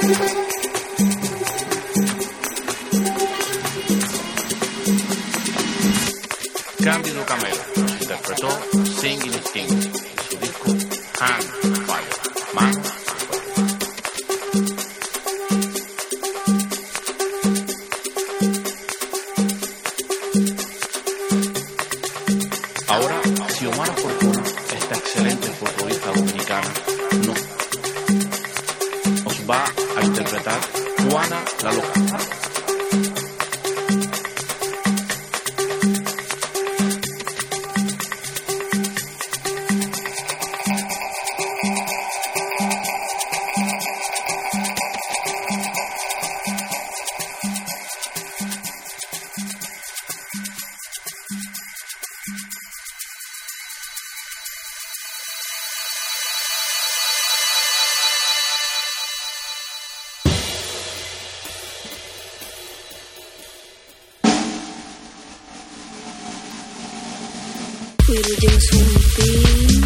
Cándido Camelo interpretó Singing Sting de su disco Hand Fire, Man. Ahora, Xiomara Fortuna, esta excelente folclorista dominicana, nos va a interpretar Juana la Loca. Wilujeng Sumpi